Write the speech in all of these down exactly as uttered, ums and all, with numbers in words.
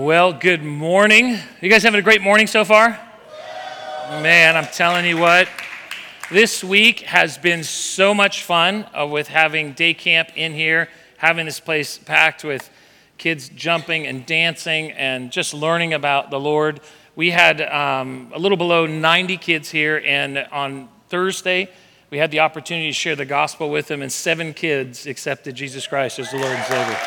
Well, good morning. You guys having a great morning so far? Man, I'm telling you what, this week has been so much fun uh, with having day camp in here, having this place packed with kids jumping and dancing and just learning about the Lord. We had um, a little below ninety kids here, and on Thursday, we had the opportunity to share the gospel with them, and seven kids accepted Jesus Christ as the Lord and Savior.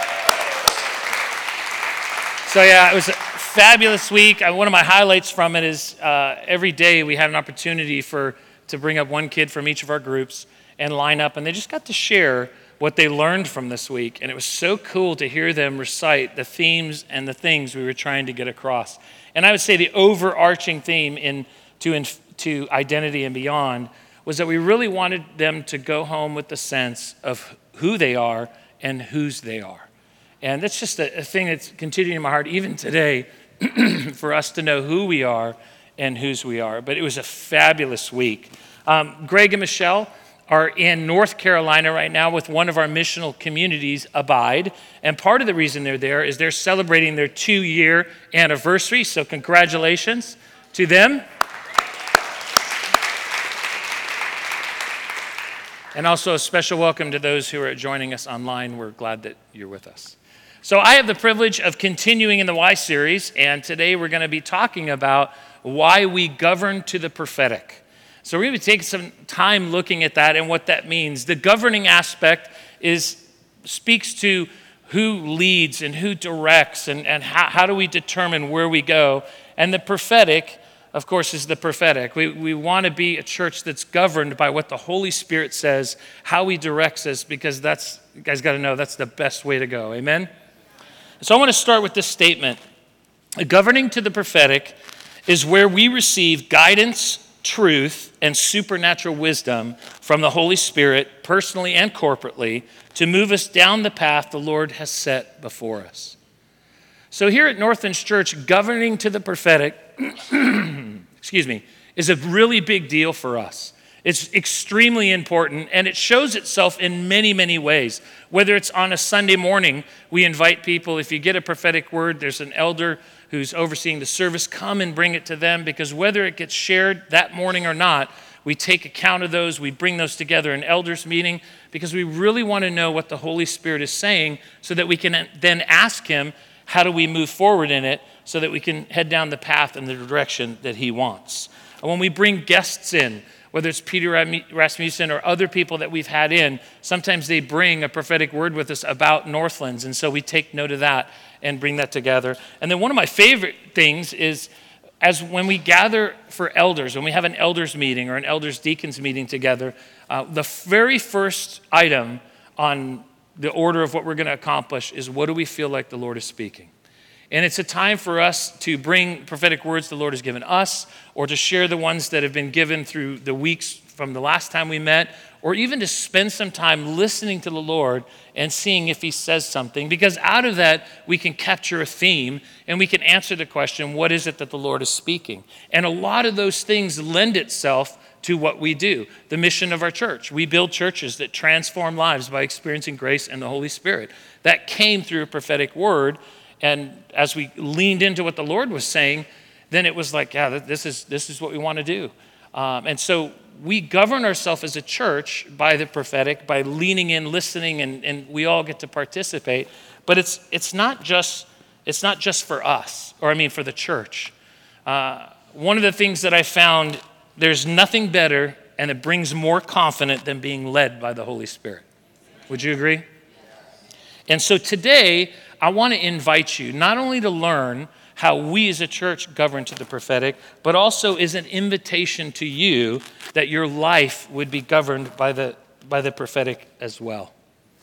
So yeah, it was a fabulous week. Uh, one of my highlights from it is uh, every day we had an opportunity for to bring up one kid from each of our groups and line up, and they just got to share what they learned from this week. And it was so cool to hear them recite the themes and the things we were trying to get across. And I would say the overarching theme in to, in, to Identity and Beyond was that we really wanted them to go home with the sense of who they are and whose they are. And that's just a, a thing that's continuing in my heart even today for us to know who we are and whose we are. But it was a fabulous week. Um, Greg and Michelle are in North Carolina right now with one of our missional communities, Abide. And part of the reason they're there is they're celebrating their two-year anniversary. So congratulations to them. And also a special welcome to those who are joining us online. We're glad that you're with us. So I have the privilege of continuing in the Why series, and today we're going to be talking about why we govern to the prophetic. So we're going to be taking some time looking at that and what that means. The governing aspect is speaks to who leads and who directs and, and how, how do we determine where we go. And the prophetic, of course, is the prophetic. We, we want to be a church that's governed by what the Holy Spirit says, how he directs us, because that's, you guys got to know, that's the best way to go. Amen? So I want to start with this statement. Governing to the prophetic is where we receive guidance, truth, and supernatural wisdom from the Holy Spirit, personally and corporately, to move us down the path the Lord has set before us. So here at Northlands Church, governing to the prophetic, excuse me, is a really big deal for us. It's extremely important, and it shows itself in many, many ways. Whether it's on a Sunday morning, we invite people, if you get a prophetic word, there's an elder who's overseeing the service, come and bring it to them, because whether it gets shared that morning or not, we take account of those, we bring those together in elders meeting, because we really want to know what the Holy Spirit is saying so that we can then ask him, how do we move forward in it so that we can head down the path in the direction that he wants. And when we bring guests in, whether it's Peter Rasmussen or other people that we've had in, sometimes they bring a prophetic word with us about Northlands, and so we take note of that and bring that together. And then one of my favorite things is as when we gather for elders, when we have an elders meeting or an elders deacons meeting together, uh, the very first item on the order of what we're going to accomplish is what do we feel like the Lord is speaking? And it's a time for us to bring prophetic words the Lord has given us, or to share the ones that have been given through the weeks from the last time we met, or even to spend some time listening to the Lord and seeing if he says something. Because out of that, we can capture a theme and we can answer the question, what is it that the Lord is speaking? And a lot of those things lend itself to what we do, the mission of our church. We build churches that transform lives by experiencing grace and the Holy Spirit. That came through a prophetic word. And as we leaned into what the Lord was saying, then it was like, yeah, this is this is what we want to do. Um, and so we govern ourselves as a church by the prophetic, by leaning in, listening, and, and we all get to participate. But it's it's not just it's not just for us, or I mean for the church. Uh, one of the things that I found, there's nothing better and it brings more confidence than being led by the Holy Spirit. Would you agree? And so today, I want to invite you not only to learn how we as a church govern to the prophetic, but also is an invitation to you that your life would be governed by the, by the prophetic as well.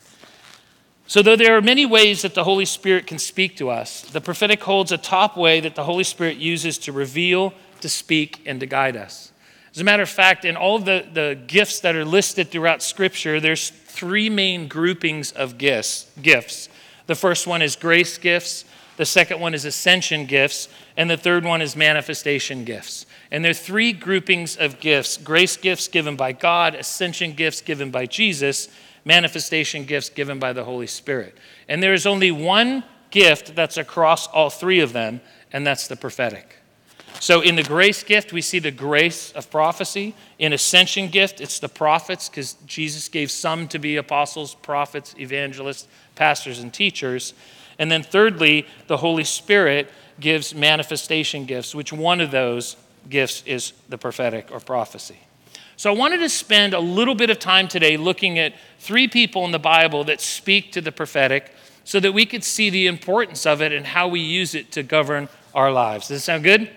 So though there are many ways that the Holy Spirit can speak to us, the prophetic holds a top way that the Holy Spirit uses to reveal, to speak, and to guide us. As a matter of fact, in all of the, the gifts that are listed throughout Scripture, there's three main groupings of gifts. gifts. The first one is grace gifts, the second one is ascension gifts, and the third one is manifestation gifts. And there are three groupings of gifts: grace gifts given by God, ascension gifts given by Jesus, manifestation gifts given by the Holy Spirit. And there is only one gift that's across all three of them, and that's the prophetic. So in the grace gift, we see the grace of prophecy. In ascension gift, it's the prophets, because Jesus gave some to be apostles, prophets, evangelists, pastors, and teachers. And then thirdly, the Holy Spirit gives manifestation gifts, which one of those gifts is the prophetic or prophecy. So I wanted to spend a little bit of time today looking at three people in the Bible that speak to the prophetic so that we could see the importance of it and how we use it to govern our lives. Does that sound good?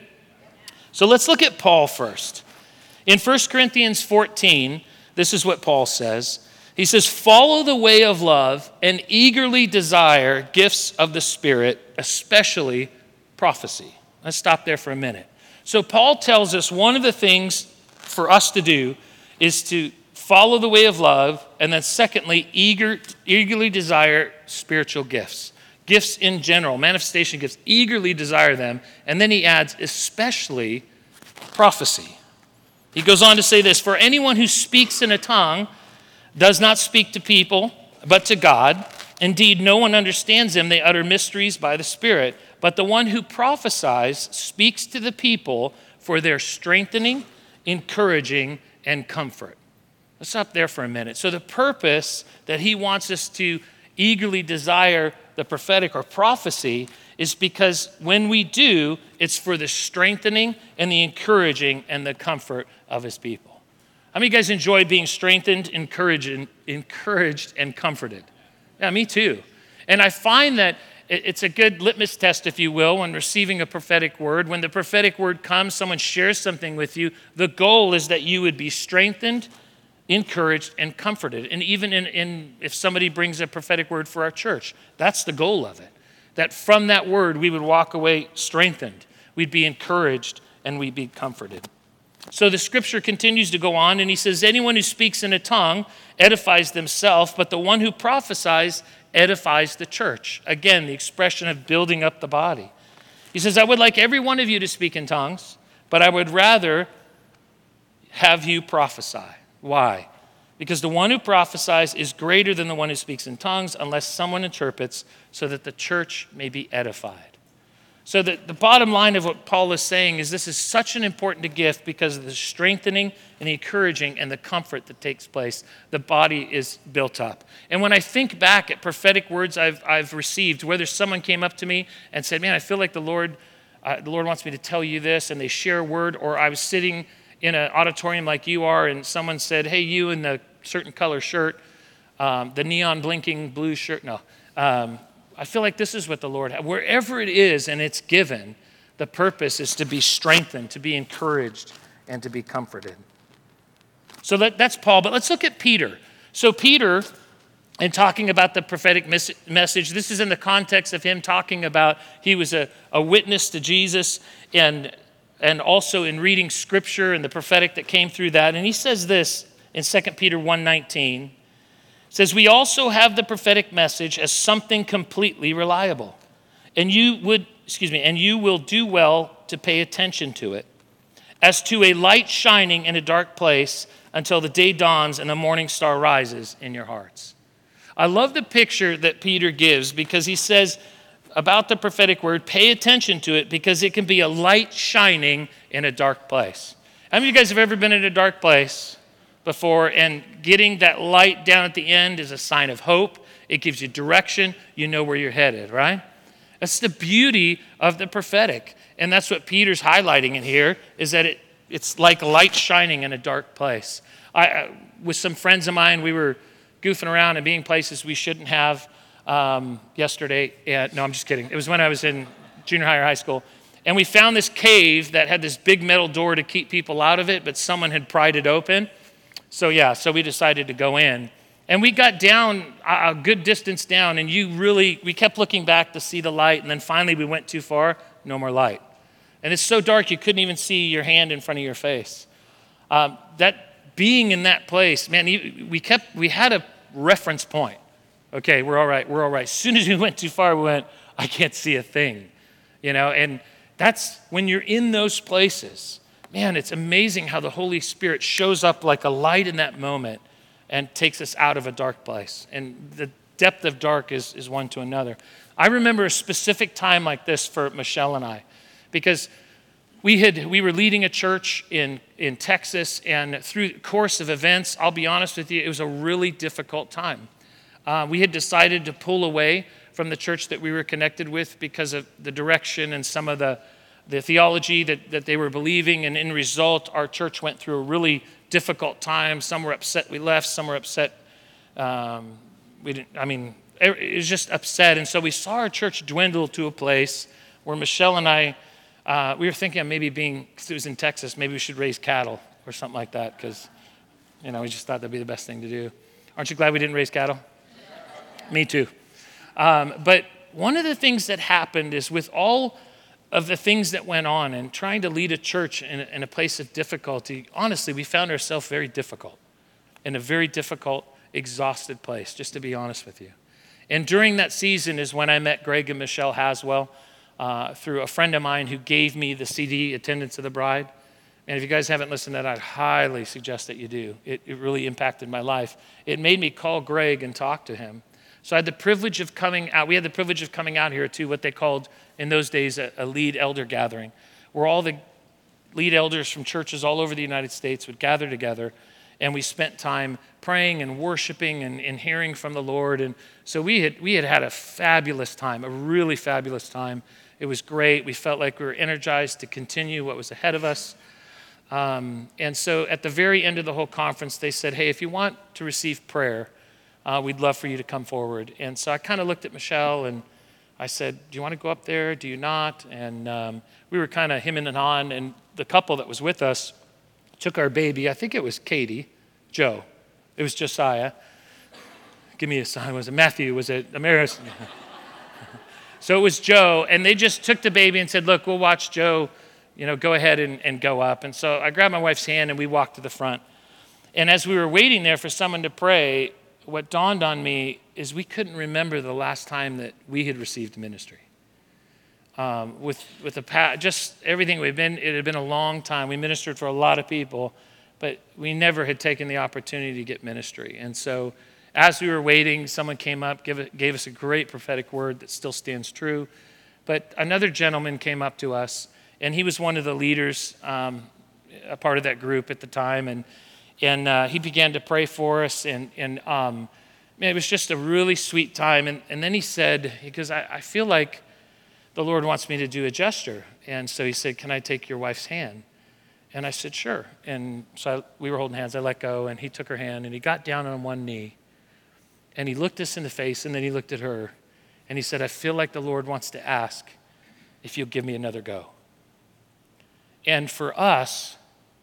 So let's look at Paul first. In First Corinthians fourteen, this is what Paul says. He says, follow the way of love and eagerly desire gifts of the Spirit, especially prophecy. Let's stop there for a minute. So Paul tells us one of the things for us to do is to follow the way of love, and then secondly, eager, eagerly desire spiritual gifts. Gifts in general, manifestation gifts, eagerly desire them. And then he adds, especially prophecy. He goes on to say this, for anyone who speaks in a tongue does not speak to people, but to God. Indeed, no one understands them. They utter mysteries by the Spirit. But the one who prophesies speaks to the people for their strengthening, encouraging, and comfort. Let's stop there for a minute. So the purpose that he wants us to eagerly desire the prophetic or prophecy is because when we do, it's for the strengthening and the encouraging and the comfort of his people. How many of you guys enjoy being strengthened, encouraged, encouraged, and comforted? Yeah, me too. And I find that it's a good litmus test, if you will, when receiving a prophetic word. When the prophetic word comes, someone shares something with you, the goal is that you would be strengthened, encouraged, and comforted. And even in, in if somebody brings a prophetic word for our church, that's the goal of it. That from that word, we would walk away strengthened. We'd be encouraged, and we'd be comforted. So the scripture continues to go on, and he says, anyone who speaks in a tongue edifies themselves, but the one who prophesies edifies the church. Again, the expression of building up the body. He says, I would like every one of you to speak in tongues, but I would rather have you prophesy. Why? Because the one who prophesies is greater than the one who speaks in tongues unless someone interprets, so that the church may be edified. So the, the bottom line of what Paul is saying is this is such an important gift because of the strengthening and the encouraging and the comfort that takes place. The body is built up. And when I think back at prophetic words I've, I've received, whether someone came up to me and said, man, I feel like the Lord, uh, the Lord wants me to tell you this, and they share a word, or I was sitting in an auditorium like you are, and someone said, hey, you in the certain color shirt, um, the neon blinking blue shirt, no, um, I feel like this is what the Lord, wherever it is and it's given, the purpose is to be strengthened, to be encouraged, and to be comforted. So that, that's Paul, but let's look at Peter. So Peter, in talking about the prophetic mes- message, this is in the context of him talking about he was a, a witness to Jesus, and, and also in reading scripture and the prophetic that came through that. And he says this in Second Peter one nineteen. Says, we also have the prophetic message as something completely reliable. And you would, excuse me, and you will do well to pay attention to it, as to a light shining in a dark place until the day dawns and the morning star rises in your hearts. I love the picture that Peter gives because he says about the prophetic word, pay attention to it because it can be a light shining in a dark place. How many of you guys have ever been in a dark place before, and getting that light down at the end is a sign of hope? It gives you direction. You know where you're headed, right? That's the beauty of the prophetic. And that's what Peter's highlighting in here, is that it, it's like light shining in a dark place. I, I, with some friends of mine, we were goofing around and being places we shouldn't have um, yesterday. And, no, I'm just kidding. It was when I was in junior high or high school. And we found this cave that had this big metal door to keep people out of it, but someone had pried it open. So yeah, so we decided to go in. And we got down a good distance down, and you really, we kept looking back to see the light, and then finally we went too far, no more light. And it's so dark you couldn't even see your hand in front of your face. Um, that being in that place, man, we kept, we had a reference point. Okay, we're all right, we're all right. As soon as we went too far, we went, I can't see a thing. You know, and that's when you're in those places. Man, it's amazing how the Holy Spirit shows up like a light in that moment and takes us out of a dark place. And the depth of dark is, is one to another. I remember a specific time like this for Michelle and I, because we had we were leading a church in, in Texas, and through the course of events, I'll be honest with you, it was a really difficult time. Uh, we had decided to pull away from the church that we were connected with because of the direction and some of the, the theology that, that they were believing, and in result, our church went through a really difficult time. Some were upset we left, some were upset um, we didn't, I mean, it was just upset, and so we saw our church dwindle to a place where Michelle and I, uh, we were thinking of maybe being, because it was in Texas, maybe we should raise cattle or something like that, because, you know, we just thought that'd be the best thing to do. Aren't you glad we didn't raise cattle? Me too. Um, but one of the things that happened is with all of the things that went on and trying to lead a church in, in a place of difficulty, honestly, we found ourselves very difficult, in a very difficult, exhausted place, just to be honest with you. And during that season is when I met Greg and Michelle Haswell uh, through a friend of mine who gave me the C D, Attendance of the Bride. And if you guys haven't listened to that, I'd highly suggest that you do. It, it really impacted my life. It made me call Greg and talk to him. So I had the privilege of coming out. We had the privilege of coming out here to what they called in those days a, a lead elder gathering, where all the lead elders from churches all over the United States would gather together, and we spent time praying and worshiping and, and hearing from the Lord. And so we had we had had a fabulous time, a really fabulous time. It was great. We felt like we were energized to continue what was ahead of us. Um, and so at the very end of the whole conference, they said, hey, if you want to receive prayer, Uh, we'd love for you to come forward. And so I kind of looked at Michelle and I said, do you want to go up there? Do you not? And um, we were kind of hemming and hawing. And the couple that was with us took our baby. I think it was Katie, Joe. It was Josiah. Give me a sign. Was it Matthew? Was it Amaris? So it was Joe. And they just took the baby and said, look, we'll watch Joe, you know, go ahead and, and go up. And so I grabbed my wife's hand and we walked to the front. And as we were waiting there for someone to pray, what dawned on me is we couldn't remember the last time that we had received ministry. Um, with with the past, just everything we've been, it had been a long time. We ministered for a lot of people, but we never had taken the opportunity to get ministry. And so as we were waiting, someone came up, gave, it, gave us a great prophetic word that still stands true. But another gentleman came up to us, and he was one of the leaders, um, a part of that group at the time, and And uh, he began to pray for us, and, and um, man, it was just a really sweet time. And, and then he said, because I, I feel like the Lord wants me to do a gesture. And so he said, can I take your wife's hand? And I said, sure. And so I, we were holding hands. I let go, and he took her hand, and he got down on one knee. And he looked us in the face, and then he looked at her. And he said, I feel like the Lord wants to ask if you'll give me another go. And for us,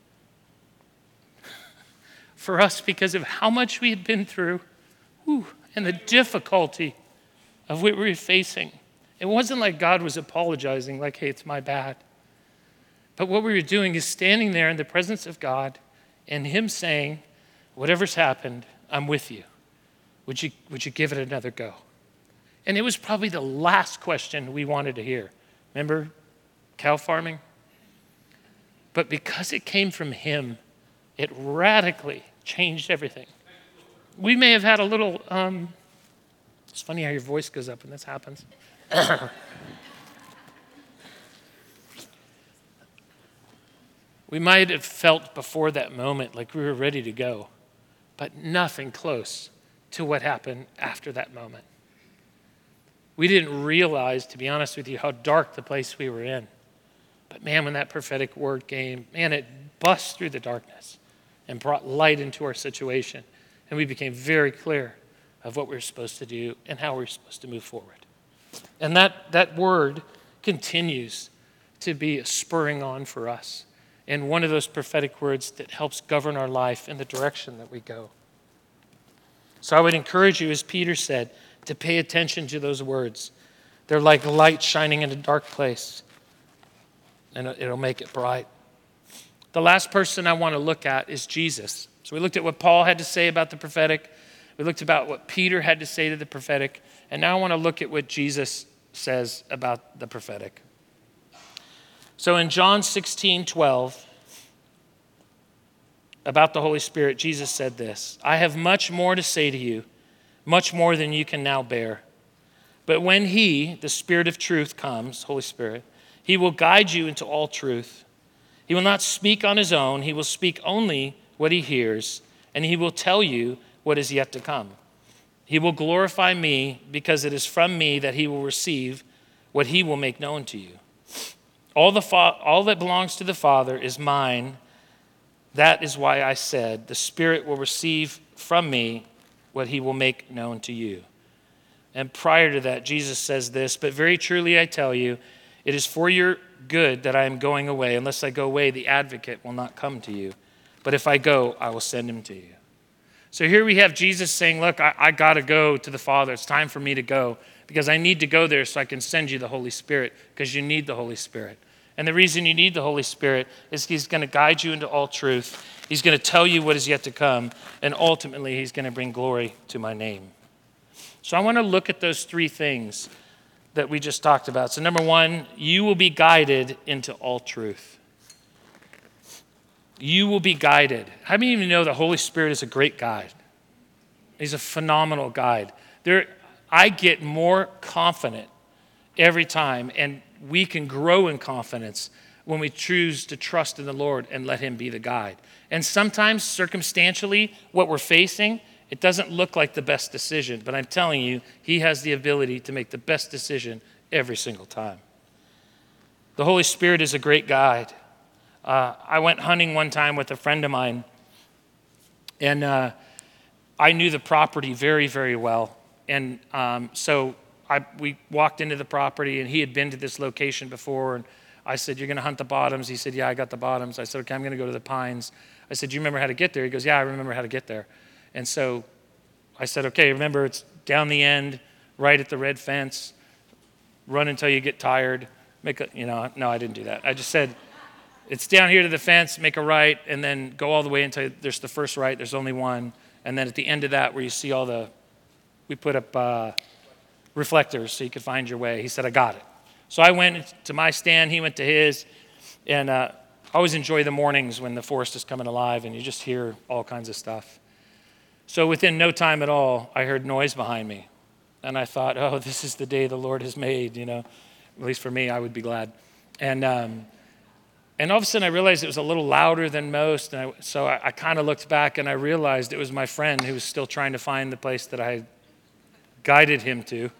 For us, because of how much we had been through, whew, and the difficulty of what we were facing. It wasn't like God was apologizing, like, hey, it's my bad. But what we were doing is standing there in the presence of God and him saying, whatever's happened, I'm with you. Would you, would you give it another go? And it was probably the last question we wanted to hear. Remember cow farming? But because it came from him, it radically changed everything. We may have had a little, um, it's funny how your voice goes up when this happens. We might have felt before that moment like we were ready to go, but nothing close to what happened after that moment. We didn't realize, to be honest with you, how dark the place we were in. But man, when that prophetic word came, man, it bust through the darkness and brought light into our situation. And we became very clear of what we were supposed to do and how we were supposed to move forward. And that, that word continues to be a spurring on for us. And one of those prophetic words that helps govern our life in the direction that we go. So I would encourage you, as Peter said, to pay attention to those words. They're like light shining in a dark place, and it'll make it bright. The last person I want to look at is Jesus. So we looked at what Paul had to say about the prophetic. We looked about what Peter had to say to the prophetic. And now I want to look at what Jesus says about the prophetic. So in John sixteen twelve, about the Holy Spirit, Jesus said this, I have much more to say to you, much more than you can now bear. But when he, the Spirit of truth, comes, Holy Spirit, he will guide you into all truth. He will not speak on his own. He will speak only what he hears, and he will tell you what is yet to come. He will glorify me, because it is from me that he will receive what he will make known to you. All, the fa- all that belongs to the Father is mine. That is why I said, the Spirit will receive from me what he will make known to you. And prior to that, Jesus says this, but very truly I tell you, it is for your good that I am going away. Unless I go away, the advocate will not come to you. But if I go, I will send him to you. So here we have Jesus saying, look, I, I got to go to the Father. It's time for me to go because I need to go there so I can send you the Holy Spirit, because you need the Holy Spirit. And the reason you need the Holy Spirit is he's going to guide you into all truth. He's going to tell you what is yet to come. And ultimately, he's going to bring glory to my name. So I want to look at those three things that we just talked about. So number one, you will be guided into all truth. You will be guided. How many of you know the Holy Spirit is a great guide? He's a phenomenal guide. There, I get more confident every time, and we can grow in confidence when we choose to trust in the Lord and let him be the guide. And sometimes, circumstantially, what we're facing, it doesn't look like the best decision, but I'm telling you, he has the ability to make the best decision every single time. The Holy Spirit is a great guide. Uh, I went hunting one time with a friend of mine, and uh, I knew the property very, very well. And um, so I, we walked into the property, and he had been to this location before, and I said, you're going to hunt the bottoms? He said, yeah, I got the bottoms. I said, okay, I'm going to go to the pines. I said, do you remember how to get there? He goes, yeah, I remember how to get there. And so I said, okay, remember, it's down the end, right at the red fence. Run until you get tired. Make a, you know, no, I didn't do that. I just said, it's down here to the fence, make a right, and then go all the way until there's the first right. There's only one. And then at the end of that, where you see all the, we put up uh, reflectors so you could find your way. He said, I got it. So I went to my stand. He went to his. And uh, I always enjoy the mornings when the forest is coming alive and you just hear all kinds of stuff. So within no time at all, I heard noise behind me. And I thought, oh, this is the day the Lord has made, you know. At least for me, I would be glad. And um, and all of a sudden, I realized it was a little louder than most. And I, so I, I kind of looked back, and I realized it was my friend who was still trying to find the place that I had guided him to.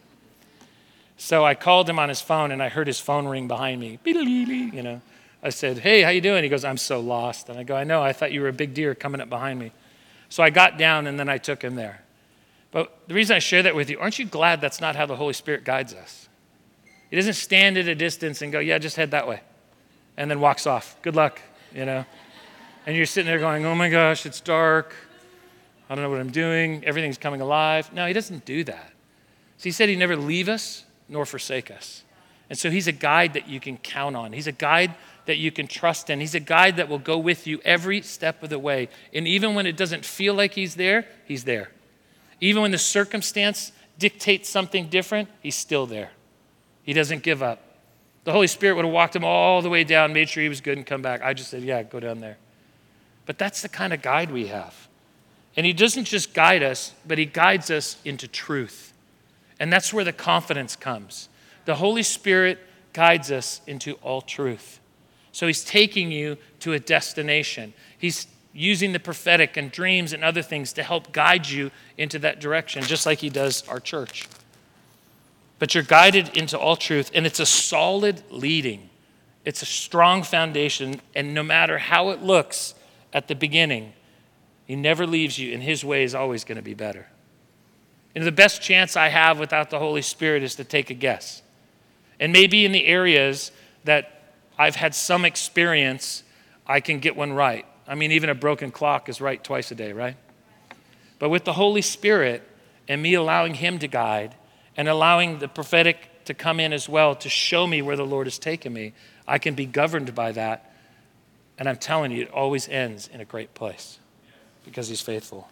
So I called him on his phone, and I heard his phone ring behind me. You know, I said, hey, how you doing? He goes, I'm so lost. And I go, I know. I thought you were a big deer coming up behind me. So I got down, and then I took him there. But the reason I share that with you, aren't you glad that's not how the Holy Spirit guides us? He doesn't stand at a distance and go, yeah, just head that way, and then walks off. Good luck, you know. And you're sitting there going, oh my gosh, it's dark. I don't know what I'm doing. Everything's coming alive. No, he doesn't do that. So he said he'd never leave us nor forsake us. And so he's a guide that you can count on. He's a guide that you can trust in. He's a guide that will go with you every step of the way. And even when it doesn't feel like he's there, he's there. Even when the circumstance dictates something different, he's still there. He doesn't give up. The Holy Spirit would have walked him all the way down, made sure he was good, and come back. I just said, yeah, go down there. But that's the kind of guide we have. And he doesn't just guide us, but he guides us into truth. And that's where the confidence comes. The Holy Spirit guides us into all truth. So he's taking you to a destination. He's using the prophetic and dreams and other things to help guide you into that direction, just like he does our church. But you're guided into all truth, and it's a solid leading. It's a strong foundation, and no matter how it looks at the beginning, he never leaves you, and his way is always going to be better. And the best chance I have without the Holy Spirit is to take a guess. And maybe in the areas that I've had some experience, I can get one right. I mean, even a broken clock is right twice a day, right? But with the Holy Spirit and me allowing him to guide and allowing the prophetic to come in as well to show me where the Lord has taken me, I can be governed by that. And I'm telling you, it always ends in a great place because he's faithful.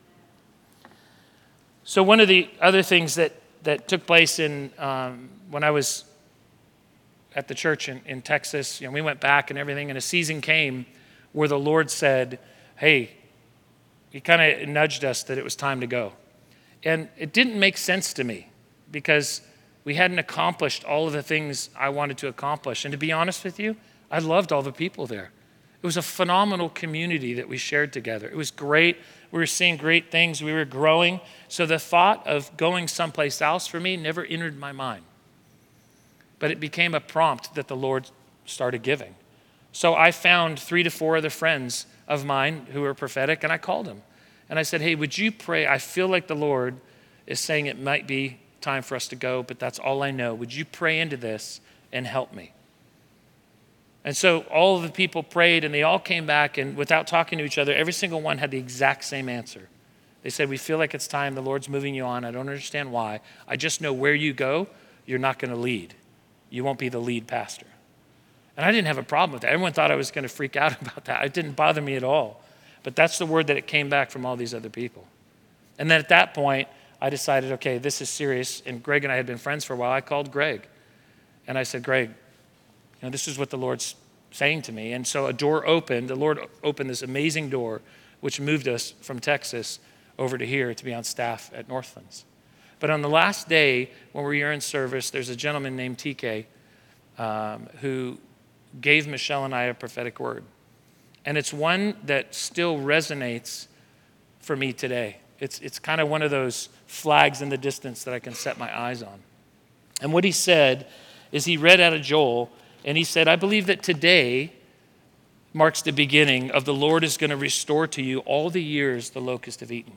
So one of the other things that, that took place in um, when I was at the church in, in Texas, you know, we went back and everything, and a season came where the Lord said, hey, he kind of nudged us that it was time to go. And it didn't make sense to me because we hadn't accomplished all of the things I wanted to accomplish. And to be honest with you, I loved all the people there. It was a phenomenal community that we shared together. It was great. We were seeing great things. We were growing. So the thought of going someplace else for me never entered my mind. But it became a prompt that the Lord started giving. So I found three to four other friends of mine who were prophetic, and I called them. And I said, hey, would you pray? I feel like the Lord is saying it might be time for us to go, but that's all I know. Would you pray into this and help me? And so all of the people prayed, and they all came back, and without talking to each other, every single one had the exact same answer. They said, we feel like it's time. The Lord's moving you on. I don't understand why. I just know where you go, you're not going to lead. You won't be the lead pastor. And I didn't have a problem with that. Everyone thought I was going to freak out about that. It didn't bother me at all. But that's the word that it came back from all these other people. And then at that point, I decided, okay, this is serious. And Greg and I had been friends for a while. I called Greg. And I said, Greg, you know, this is what the Lord's saying to me. And so a door opened. The Lord opened this amazing door, which moved us from Texas over to here to be on staff at Northlands. But on the last day, when we were in service, there's a gentleman named T K um, who gave Michelle and I a prophetic word. And it's one that still resonates for me today. It's, it's kind of one of those flags in the distance that I can set my eyes on. And what he said is he read out of Joel, and he said, I believe that today marks the beginning of the Lord is going to restore to you all the years the locusts have eaten.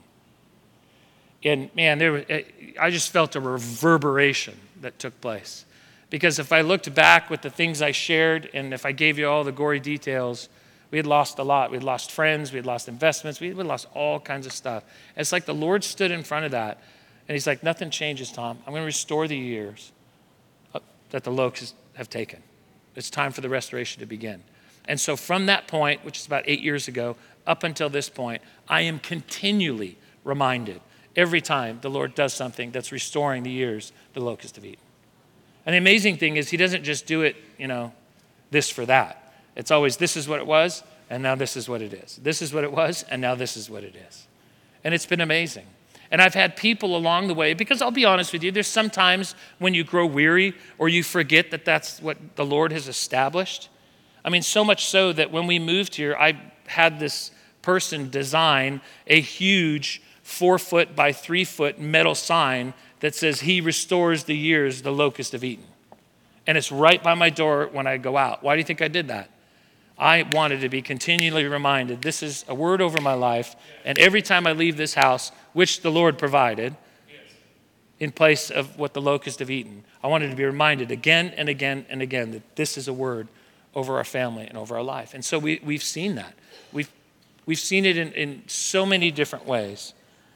And man, there was, I just felt a reverberation that took place. Because if I looked back with the things I shared, and if I gave you all the gory details, we had lost a lot. We had lost friends. We had lost investments. We had lost all kinds of stuff. And it's like the Lord stood in front of that, and he's like, nothing changes, Tom. I'm going to restore the years that the locusts have taken. It's time for the restoration to begin. And so from that point, which is about eight years ago, up until this point, I am continually reminded every time the Lord does something that's restoring the years the locusts have eaten. And the amazing thing is he doesn't just do it, you know, this for that. It's always this is what it was, and now this is what it is. This is what it was, and now this is what it is. And it's been amazing. And I've had people along the way, because I'll be honest with you, there's sometimes when you grow weary or you forget that that's what the Lord has established. I mean, so much so that when we moved here, I had this person design a huge four foot by three foot metal sign that says, he restores the years the locusts have eaten. And it's right by my door when I go out. Why do you think I did that? I wanted to be continually reminded, this is a word over my life, and every time I leave this house, which the Lord provided, in place of what the locusts have eaten, I wanted to be reminded again and again and again that this is a word over our family and over our life. And so we, we've seen that. We've, we've seen it in, in so many different ways.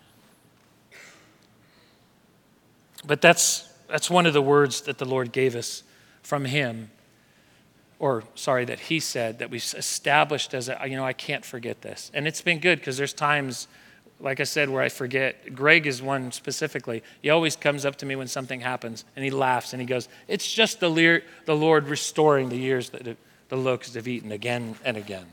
But that's, that's one of the words that the Lord gave us from him, or sorry, that he said, that we've established as a, you know, I can't forget this. And it's been good because there's times, like I said, where I forget. Greg is one specifically. He always comes up to me when something happens and he laughs and he goes, it's just the, lear, the Lord restoring the years that the locusts have eaten again and again.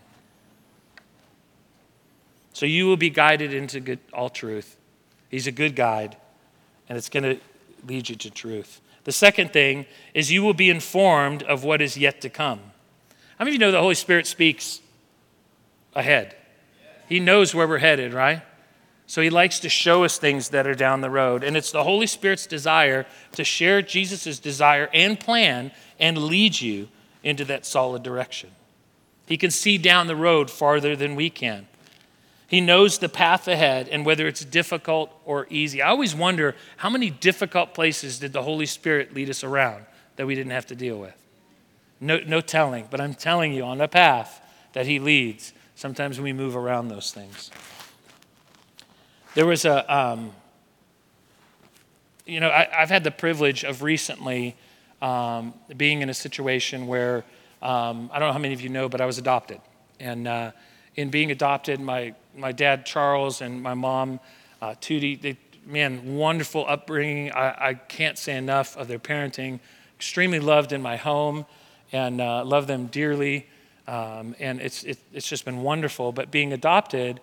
So you will be guided into good, all truth. He's a good guide, and it's going to lead you to truth. The second thing is you will be informed of what is yet to come. How many of you know the Holy Spirit speaks ahead? He knows where we're headed, right? So he likes to show us things that are down the road. And it's the Holy Spirit's desire to share Jesus' desire and plan and lead you into that solid direction. He can see down the road farther than we can. He knows the path ahead and whether it's difficult or easy. I always wonder how many difficult places did the Holy Spirit lead us around that we didn't have to deal with? No, no telling, but I'm telling you on the path that he leads, sometimes we move around those things. There was a, um, you know, I, I've had the privilege of recently um, being in a situation where, um, I don't know how many of you know, but I was adopted. And uh, in being adopted, my my dad, Charles, and my mom, uh, Tootie, they, man, wonderful upbringing. I, I can't say enough of their parenting. Extremely loved in my home and uh, love them dearly. Um, and it's it, it's just been wonderful. But being adopted,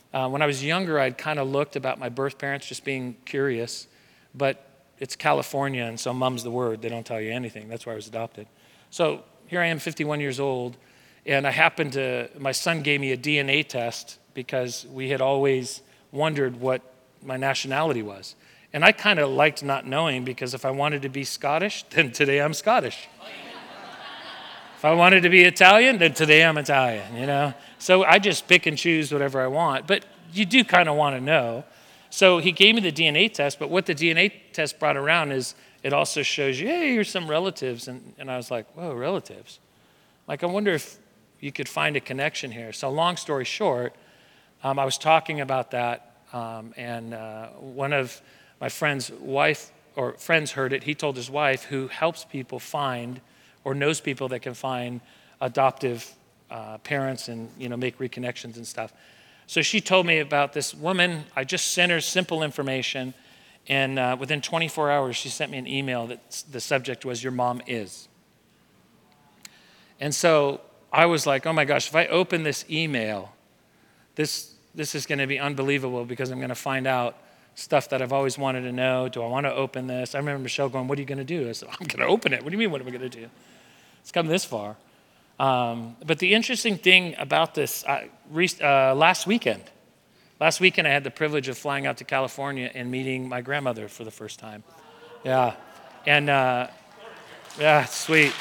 Uh, when I was younger, I'd kind of looked about my birth parents, just being curious. But it's California, and so mom's the word. They don't tell you anything. That's why I was adopted. So here I am, fifty-one years old, and I happened to, my son gave me a D N A test because we had always wondered what my nationality was. And I kind of liked not knowing, because if I wanted to be Scottish, then today I'm Scottish. If I wanted to be Italian, then today I'm Italian, you know? So I just pick and choose whatever I want. But you do kind of want to know. So he gave me the D N A test, but what the D N A test brought around is it also shows you, hey, here's some relatives. And, and I was like, whoa, relatives? Like, I wonder if you could find a connection here. So long story short, um, I was talking about that, um, and uh, one of my friend's wife, or friends heard it. He told his wife, who helps people find or knows people that can find adoptive uh, parents and, you know, make reconnections and stuff. So she told me about this woman. I just sent her simple information, and uh, within twenty-four hours, she sent me an email that the subject was, "Your mom is." And so I was like, oh my gosh, if I open this email, this this is going to be unbelievable, because I'm going to find out stuff that I've always wanted to know. Do I want to open this? I remember Michelle going, what are you going to do? I said, I'm going to open it. What do you mean, what am I going to do? It's come this far. Um, but the interesting thing about this, uh, uh, last weekend, last weekend I had the privilege of flying out to California and meeting my grandmother for the first time. Yeah. And, uh, yeah, sweet.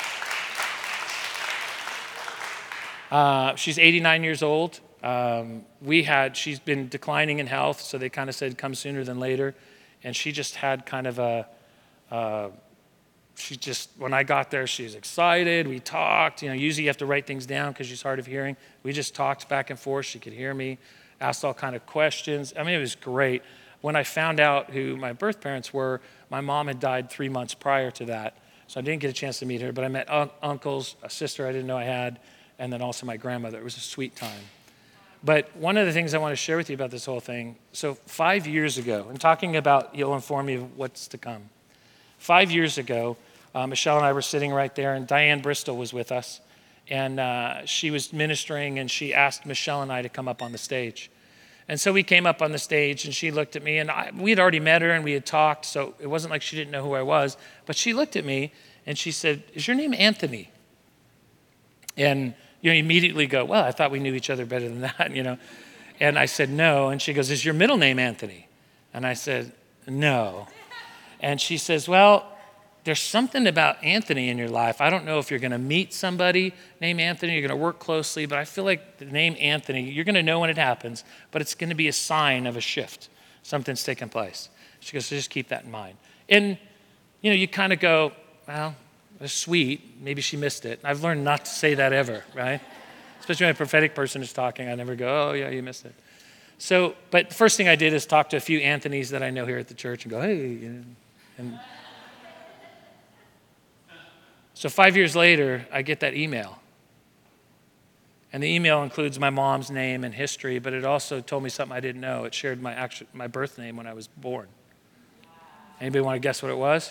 Uh, she's eighty-nine years old. Um, we had, she's been declining in health, so they kind of said come sooner than later. And she just had kind of a, uh, she just, when I got there, she was excited. We talked. You know, usually you have to write things down because she's hard of hearing. We just talked back and forth. She could hear me, asked all kind of questions. I mean, it was great. When I found out who my birth parents were, my mom had died three months prior to that. So I didn't get a chance to meet her, but I met un- uncles, a sister I didn't know I had, and then also my grandmother. It was a sweet time. But one of the things I want to share with you about this whole thing, so five years ago, and talking about, you'll inform me of what's to come. Five years ago, uh, Michelle and I were sitting right there, and Diane Bristol was with us. And uh, she was ministering, and she asked Michelle and I to come up on the stage. And so we came up on the stage, and she looked at me, and I, we had already met her, and we had talked, so it wasn't like she didn't know who I was. But she looked at me, and she said, is your name Anthony? And you know, you immediately go, well, I thought we knew each other better than that, you know. And I said, no. And she goes, is your middle name Anthony? And I said, no. And she says, well, there's something about Anthony in your life. I don't know if you're going to meet somebody named Anthony, you're going to work closely, but I feel like the name Anthony, you're going to know when it happens, but it's going to be a sign of a shift. Something's taken place. She goes, so just keep that in mind. And, you know, you kind of go, well, it's sweet. Maybe she missed it. I've learned not to say that ever, right? Especially when a prophetic person is talking, I never go, oh, yeah, you missed it. So, but the first thing I did is talk to a few Anthonys that I know here at the church and go, hey. You know, and so five years later, I get that email. And the email includes my mom's name and history, but it also told me something I didn't know. It shared my actual, my birth name when I was born. Anybody want to guess what it was?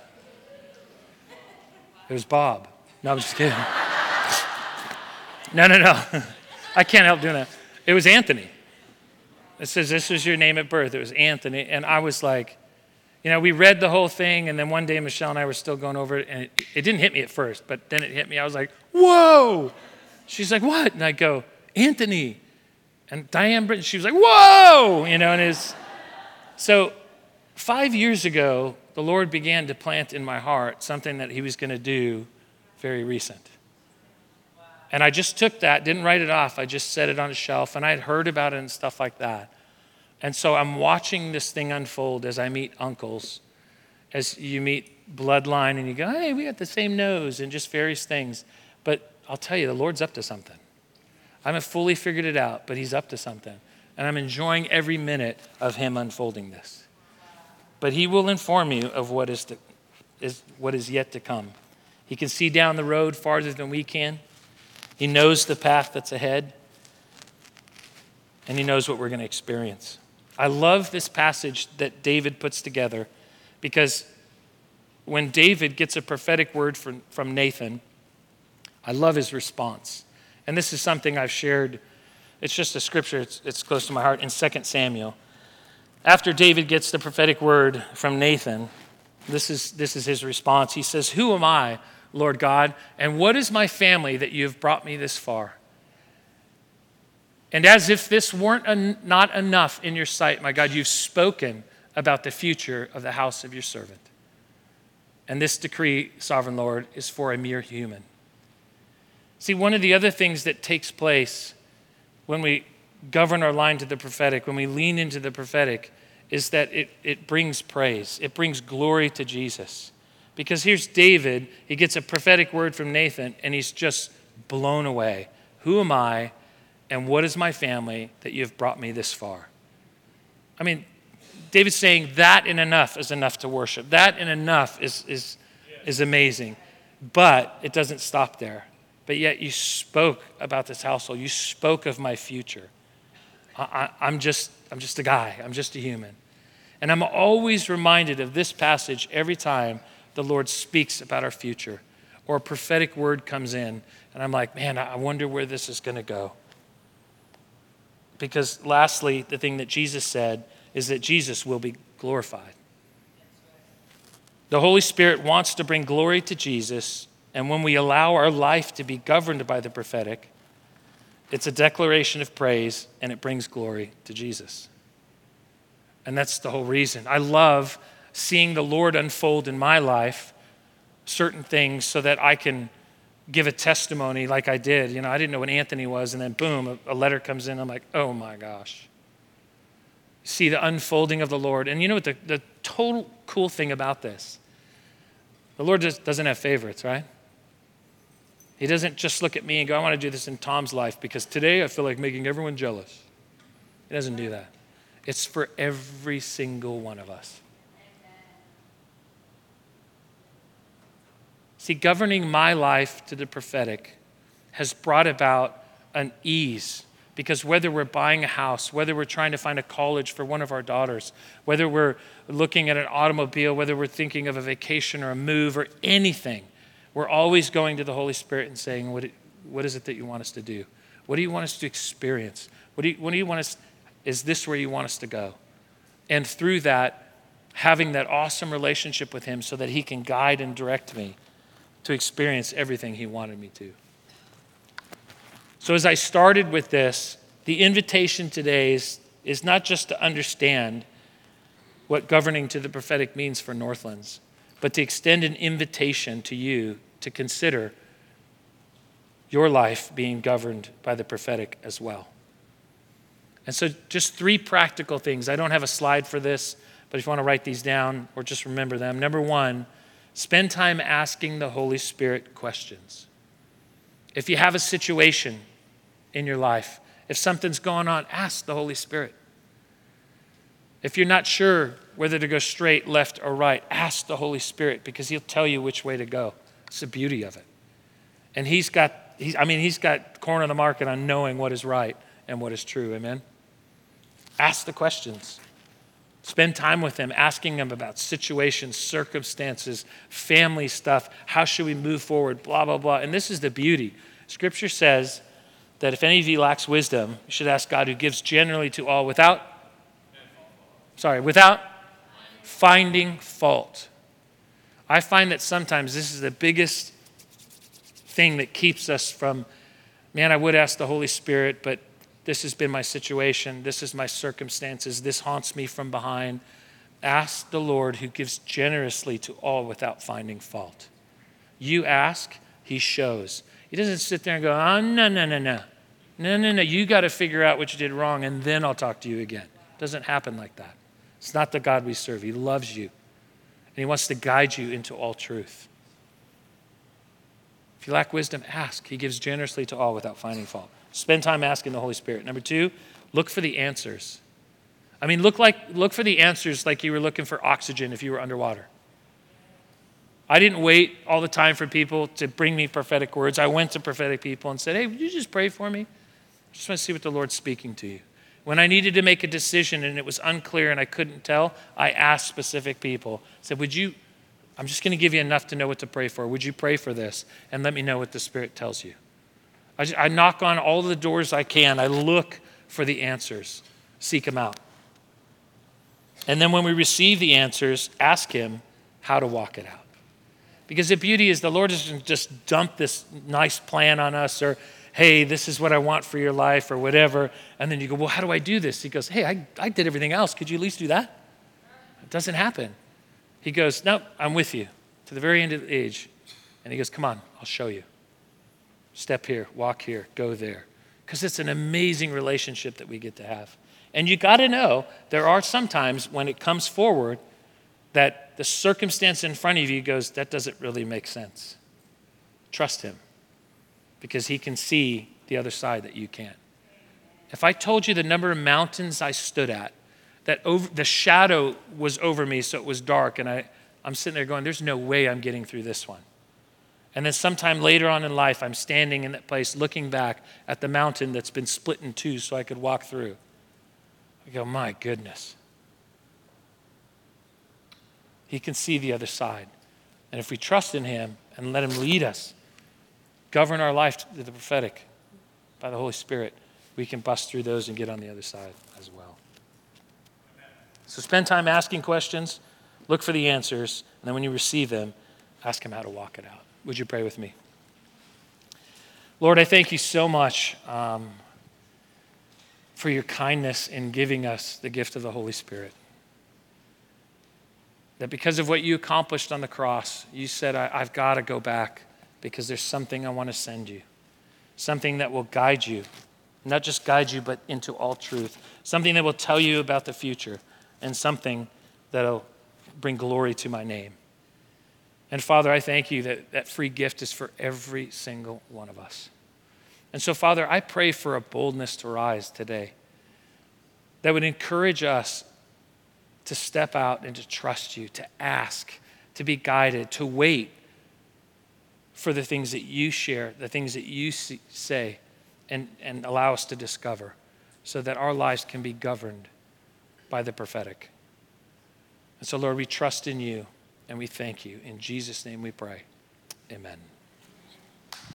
It was Bob. No, I'm just kidding. No, no, no. I can't help doing that. It was Anthony. It says, this was your name at birth. It was Anthony. And I was like, you know, we read the whole thing, and then one day Michelle and I were still going over it, and it, it didn't hit me at first, but then it hit me. I was like, whoa. She's like, what? And I go, Anthony. And Diane Britton, she was like, whoa. You know, and it's, so five years ago, the Lord began to plant in my heart something that he was going to do very recent. And I just took that, didn't write it off. I just set it on a shelf, and I had heard about it and stuff like that. And so I'm watching this thing unfold as I meet uncles, as you meet bloodline, and you go, hey, we got the same nose, and just various things. But I'll tell you, the Lord's up to something. I haven't fully figured it out, but he's up to something. And I'm enjoying every minute of him unfolding this. But he will inform you of what is, to, is what is yet to come. He can see down the road farther than we can. He knows the path that's ahead. And he knows what we're going to experience. I love this passage that David puts together, because when David gets a prophetic word from, from Nathan, I love his response. And this is something I've shared It's just a scripture. It's, it's close to my heart in Second Samuel. After David gets the prophetic word from Nathan, this is, this is his response. He says, "Who am I, Lord God, and what is my family that you have brought me this far? And as if this weren't en- not enough in your sight, my God, you've spoken about the future of the house of your servant. And this decree, sovereign Lord, is for a mere human." See, one of the other things that takes place when we govern our line to the prophetic, when we lean into the prophetic, is that it, it brings praise. It brings glory to Jesus. Because here's David. He gets a prophetic word from Nathan, and he's just blown away. Who am I, and what is my family that you have brought me this far? I mean, David's saying that in enough is enough to worship. That in enough is, is, is amazing. But it doesn't stop there. But yet you spoke about this household. You spoke of my future. I, I, I'm just, I'm just a guy. I'm just a human. And I'm always reminded of this passage every time the Lord speaks about our future or a prophetic word comes in. And I'm like, man, I wonder where this is going to go. Because lastly, the thing that Jesus said is that Jesus will be glorified. The Holy Spirit wants to bring glory to Jesus. And when we allow our life to be governed by the prophetic, it's a declaration of praise and it brings glory to Jesus. And that's the whole reason. I love seeing the Lord unfold in my life certain things so that I can give a testimony like I did. You know, I didn't know what Anthony was, and then boom, a, a letter comes in. I'm like, oh my gosh. See the unfolding of the Lord. And you know what the, the total cool thing about this? The Lord just doesn't have favorites, right? He doesn't just look at me and go, I want to do this in Tom's life because today I feel like making everyone jealous. He doesn't do that. It's for every single one of us. See, governing my life to the prophetic has brought about an ease, because whether we're buying a house, whether we're trying to find a college for one of our daughters, whether we're looking at an automobile, whether we're thinking of a vacation or a move or anything, we're always going to the Holy Spirit and saying, what, what is it that you want us to do? What do you want us to experience? What do you, what do you want us, is this where you want us to go? And through that, having that awesome relationship with him so that he can guide and direct me to experience everything he wanted me to. So as I started with this, the invitation today is, is not just to understand what governing to the prophetic means for Northlands, but to extend an invitation to you to consider your life being governed by the prophetic as well. And so just three practical things. I don't have a slide for this, but if you want to write these down or just remember them. Number one, spend time asking the Holy Spirit questions. If you have a situation in your life, if something's going on, ask the Holy Spirit. If you're not sure whether to go straight, left, or right, ask the Holy Spirit because he'll tell you which way to go. It's the beauty of it. And he's got, he's, I mean, he's got corner of the market on knowing what is right and what is true. Amen? Ask the questions. Spend time with him, asking him about situations, circumstances, family stuff. How should we move forward? Blah, blah, blah. And this is the beauty. Scripture says that if any of you lacks wisdom, you should ask God, who gives generally to all without, sorry, without finding fault. I find that sometimes this is the biggest thing that keeps us from, man, I would ask the Holy Spirit, but this has been my situation. This is my circumstances. This haunts me from behind. Ask the Lord who gives generously to all without finding fault. You ask, he shows. He doesn't sit there and go, oh, no, no, no, no. No, no, no. You got to figure out what you did wrong, and then I'll talk to you again. It doesn't happen like that. It's not the God we serve. He loves you, and he wants to guide you into all truth. If you lack wisdom, ask. He gives generously to all without finding fault. Spend time asking the Holy Spirit. Number two, look for the answers. I mean, look like look for the answers like you were looking for oxygen if you were underwater. I didn't wait all the time for people to bring me prophetic words. I went to prophetic people and said, hey, would you just pray for me? I just want to see what the Lord's speaking to you. When I needed to make a decision and it was unclear and I couldn't tell, I asked specific people. I said, would you, I'm just going to give you enough to know what to pray for. Would you pray for this? And let me know what the Spirit tells you. I, I knock on all the doors I can. I look for the answers. Seek them out. And then when we receive the answers, ask him how to walk it out. Because the beauty is the Lord doesn't just dump this nice plan on us or, hey, this is what I want for your life or whatever. And then you go, well, how do I do this? He goes, hey, I, I did everything else. Could you at least do that? It doesn't happen. He goes, nope, I'm with you to the very end of the age. And he goes, come on, I'll show you. Step here, walk here, go there. Because it's an amazing relationship that we get to have. And you got to know, there are some times when it comes forward that the circumstance in front of you goes, that doesn't really make sense. Trust him, because he can see the other side that you can't. If I told you the number of mountains I stood at, that over, the shadow was over me, so it was dark, and I, I'm sitting there going, there's no way I'm getting through this one. And then sometime later on in life, I'm standing in that place looking back at the mountain that's been split in two so I could walk through. I go, my goodness. He can see the other side. And if we trust in him and let him lead us, govern our life to the prophetic by the Holy Spirit, we can bust through those and get on the other side as well. So spend time asking questions, look for the answers, and then when you receive them, ask him how to walk it out. Would you pray with me? Lord, I thank you so much um, for your kindness in giving us the gift of the Holy Spirit. That because of what you accomplished on the cross, you said, I, I've got to go back because there's something I want to send you. Something that will guide you. Not just guide you, but into all truth. Something that will tell you about the future. And something that will bring glory to my name. And Father, I thank you that that free gift is for every single one of us. And so, Father, I pray for a boldness to rise today that would encourage us to step out and to trust you, to ask, to be guided, to wait for the things that you share, the things that you see, say, and, and allow us to discover so that our lives can be governed by the prophetic. And so, Lord, we trust in you and we thank you. In Jesus' name we pray. Amen.